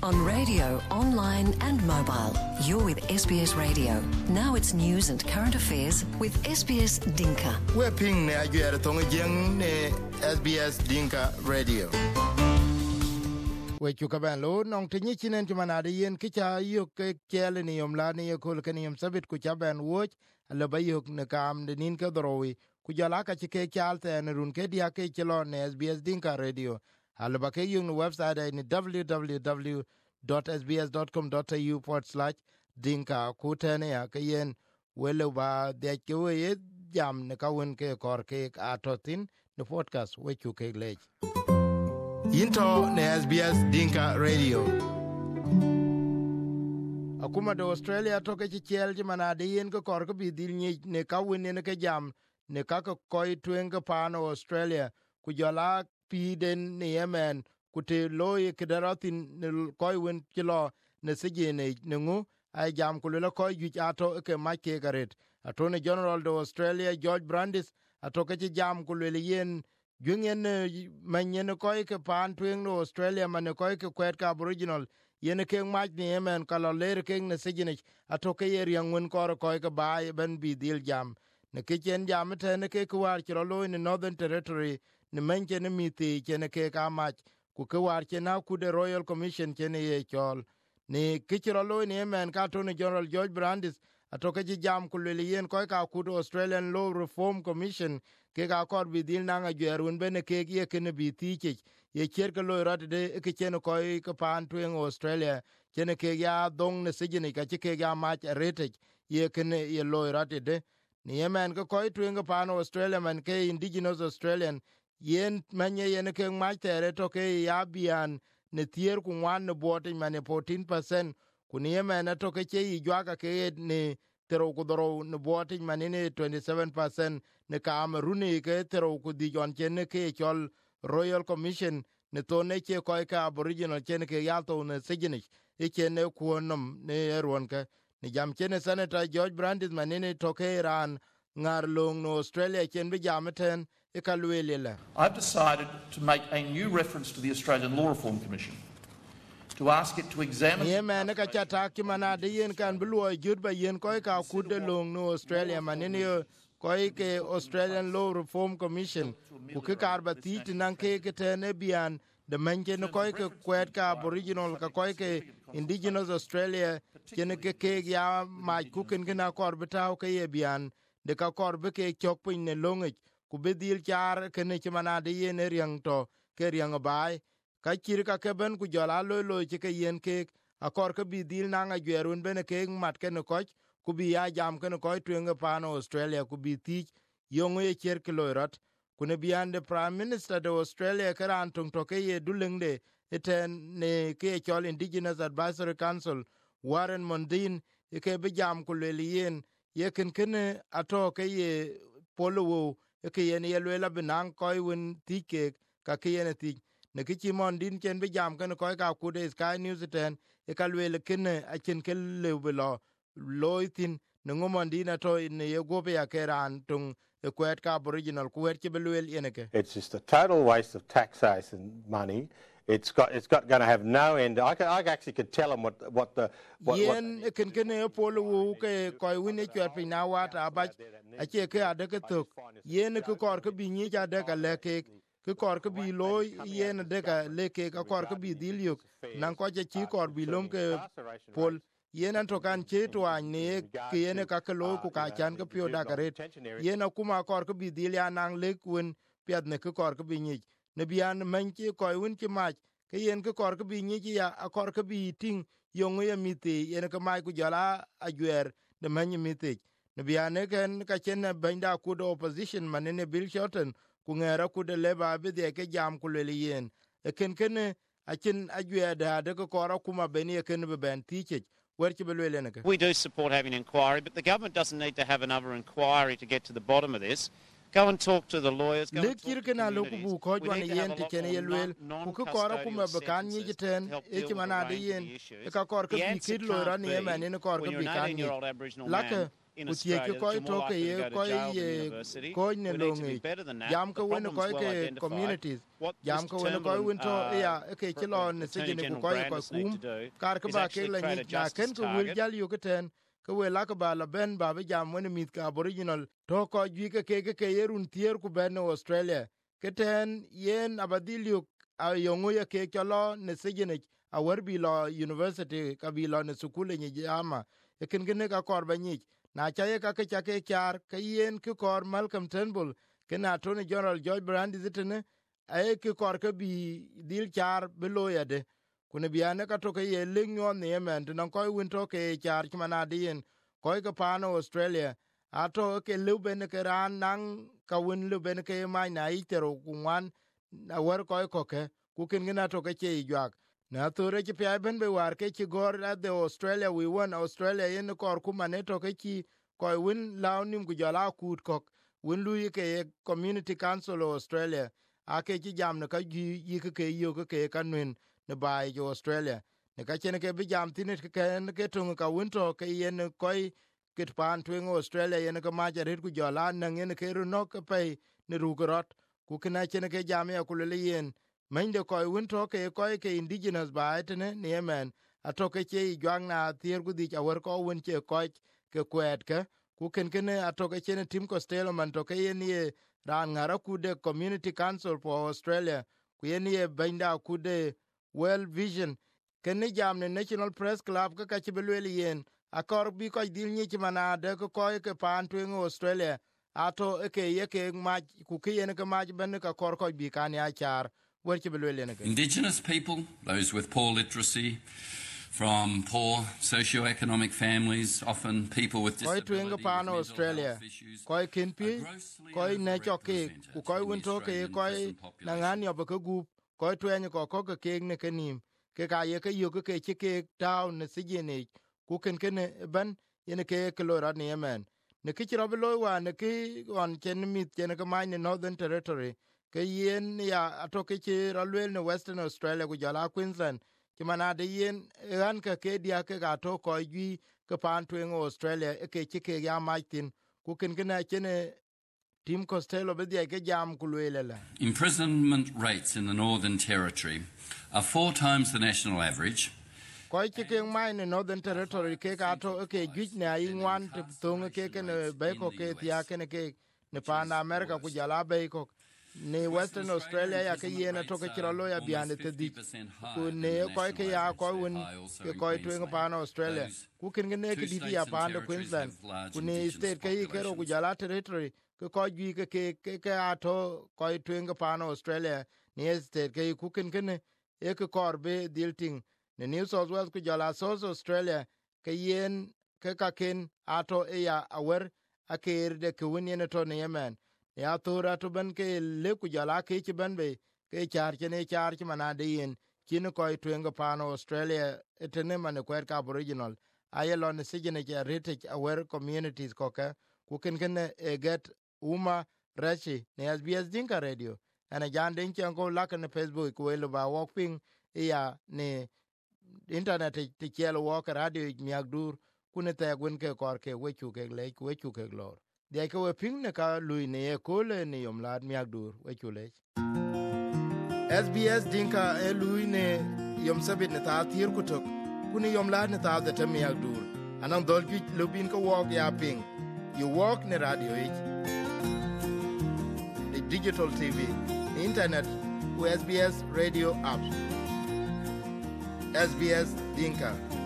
On radio, online and mobile. You're with SBS Radio. Now it's news and current affairs with SBS Dinka. We're ping ne ajuere tonga jeng ne SBS Dinka Radio. We chukaban lo nong tinyi chinen chumanade yen kicha yok ke chele ni yomla ni yokul ke ni yomsabit kuchaban woch alo bayok ne kam de nin ke dorowi kujala ka chike chalte ne run ke dia ke chelo ne SBS Dinka Radio. Alo ba ke yung website ni www.sbs.com.au/dinka kutene ya ke yen welo ba de ke we jam ne kawun ke kor ke atotin ne podcast we chuke lech. Into ne SBS Dinka Radio. Akuma de Australia toke chiel jimana de yen ko kor ko bidil ni ne kawin ne ke jam ne ka ko koi twen ko pano Australia ku jola pi den ne Yemen ku te loye kedaratin ne koi wen kilo ne sejene ne ngu ai jam ku le koi ju ato ke ma ke garet Attorney General de Australia George Brandis atoke chi jam ku le yen Gungen manyen koi ke pan twing no Australia man koi ke kwet ka Aboriginal yen ke mach ni Yemen kala ler ke ne sejine atoke yer yang wen kor koi ke bai ben bi dil jam ne ke chen jam te ne ke kwar chro lo in Northern Territory ne menche ne miti chen ke ka mach ku ke war chena ku de Royal Commission chen ye chol ne ke chro lo in Yemen ka Attorney General George Brandis atoke ji jam ku le yen koi ka ku Australian Law Reform Commission ke ga kor bi dil nanga gerun bene ke ye ken bi tiche ye cher ke lo rat de ke chen ko ke pan twen Australia chen ke ya dong ne sijini ka ke ga ma rete ye ken ye lo rat de ni Yemen ko twen pan Australia man ke indigenous Australian yen manye yen ke ma tere to ke ya bian ne tier ku wan ne bote man 14% ku ni Yemen to ke yi jwa ka ke ne tero ku doro ne bote man ne 27% ne Cameroon ke tero ku di jon chen ke chol Royal Commission ne to ne che ko ka Aboriginal chen ke yato ne sejinish e chen ne kuonom ne erwon ke ne jam chen Senator George Brandis manene to ke Iran ngar long no Australia chen bi jamten e ka lwelele. I've decided to make a new reference to the Australian Law Reform Commission to ask it to examine Yemen ka chata ki manade yen kan bluo jud ba yen ko ka kude long no Australia manene koi ke Australian Law Reform Commission ku ke karbati tinan ke tene bian de menje no koi ke kwet ka Aboriginal ka koi ke indigenous Australia ken ke ya ma ku ken na korbita ke ye bian de ka korbe ke chokpin ne longe ku bedil char ken ne manade yen riang to ke riang bai ka kir ka ke ben ku jola lo ke yen ke akor ke bidil nanga gerun bene ke mat ke no koch ku bi ya jam ken ko twen pano Australia ku bi ti yongo ye cher kilorat ku ne biande Prime Minister de Australia karan tung to ke ye dulengde eten ne ke chol Indigenous Advisory Council Warren Mondin ke bi jam ku le yen ye ken ato ke ye polo ke ye ne le binang ko win ti ke ka ke ye ne ti ne ki Mondin ken bi jam ken ko ka ku de Sky News ten e ka le ken a chen ke le belo loitin ne ngomandina to ne yegobe ya keran tung e kwet ka Aboriginal kwet ke belwel yeneke. It's just a total waste of taxation money. It's got going to have no end. I actually could tell them what yen ken e polo ke koy wine kwet pina wata ba ache ke adeke tok yen ke kor ke binyi ja de ka leke ke kor ke bi loy yen de ka leke ka kor ke bi dilyuk nan ko je chi kor bi lom ke pol yen to kan che to ne ke yen ka ke lo ku ka chan ke pio da karet yen kuma kor ke bi dilya nang lekun piad ne ke kor ke bi ni ne bian men ke ko un ke ma ke yen ke kor ke bi ni ya kor ke bi ting yong ye miti yen ke mai ku jala ajuer de men miti ne bian ne ken ka chen benda ku do opposition manene Bill Shorten ku ngera ku de leba bi de ke jam ku le yen ken a chen ajuer da de ko kor kuma beni ken be ben tiche. We do support having an inquiry, but the government doesn't need to have another inquiry to get to the bottom of this. Go and talk to the lawyers. Go and talk to the communities. We need to have a lot more non-custodial sentences to help deal with a range of the issues. The answer can't be when you're an 18-year-old Aboriginal man in Australia that you're more likely to go to jail than university. We need to be better than that. The problem's well identified. What this determined Attorney General Brandis need to do is actually create a justice target. Kawe lakaba la ben ba jam wen mit ka aboriginal to ko gi ke yerun tier ku ben Australia keten yen abadilio ayongo ya ke kalo ne sejene a werbi lo university kabilo ne sukule ni jama ken gene ka kor banyi na chaye ka ke chake kyar ke yen ke kor Malcolm Turnbull ken Attorney General George Brandis itene ay ke kor ke bi dil kyar below yade kuna biane ka toke ye lingon ne men nan koy win toke char chmana dien koy ka pano Australia ato ke luben ke ran nan ka win luben ke mai na itero kunwan na wer koy koke ku ken gina toke che ijak na tore ke pya ben be war ke chi gor at the Australia we won Australia in kor kuma ne toke chi koy win launim ku jala kut kok win lu ke community council of Australia ake chi jam ne ka yi ke yo ke kanwen ne bai jo Australia ne ka chen ke bi jam tin ke tung ka winto ke yen koi kit pan twing Australia yen ka ma jarit ku jola nan yen ke ru no ke pe ne ru grot ku kna chen ke jam ya ku le yen men de koi winto ke indigenous bai tene ne men atoke che jwang na tier ku di awar ko win che ko ke kwet ke ku ken atoke chen Tim Costello man to ke yen ye ran ngara ku de community council for Australia ku yen ye benda ku de World Vision kene jam ne National Press Club ka chibelweli yen akor bi ko dil ni chimana de ko ke pan twing Australia ato ke ye ke ma ku ke yen ke ma ben ka kor ko bi kan ya char wer chibelweli ne Indigenous people, those with poor literacy, from poor socio-economic families, often people with disabilities, with mental health issues, koi kinpi koi ne choke ku koi winto ke koi nangani obaku ko twen ko ke ne kenim ke ka ye ke yu ke ke town ne sigene ku ken ban yen ke lora ne yemen ne ke ro lo wa ne ke on chen mit chen ke mine Northern Territory ke yen ya atoke che ro ne Western Australia ku jala Queensland ke mana de yen ran ke dia ke ga to ko gi ke pan twen Australia ke ke ya maitin ku ken chen Tim Costello Imprisonment rates in the Northern Territory are 4 times the national average. Koi chike mine Northern Territory ke ato ke gwit ne ingwan te tonga ke ne beko ke tia ke ne pana America ku jala beko ne Western Australia ya ke yena to ke chirolo ya biane te di ku ne koi ke ya ko won ke koi twenga pana Australia ku ken ne ke di ya pana Queensland ku ne state ke ro ku jala territory ke ko gi ke ato ko twing pa no Australia ni state ke ku ken e ke korbe dilting ne New South Wales ku jala South Australia ke yen ke ka ken ato e ya awer aker de ku wen to ne yemen ya to ra to ban ke le ku jala ke ti ban be ke char mana de yen kin ko twing pa no Australia etene man ko ka aboriginal ayelon sigene ke heritage aware communities ko ka ku ken e get Uma Rashi ne SBS Dinka Radio ana jan den chango lakane Facebook ko elo ba walking ya ne internet ti chelo walk radio miagdur kune ta gwen ke kor ke wechu ke le wechu ke lor de ko ping ne ka lui ne ko le ne yom lad miagdur wechu le SBS Dinka e lui ne yom sabit ne ta tir kutok kune yom lad ne ta de miagdur anan dolgi lubin ko walk ya ping you walk ne radio digital TV, internet, SBS radio apps. SBS Dinka.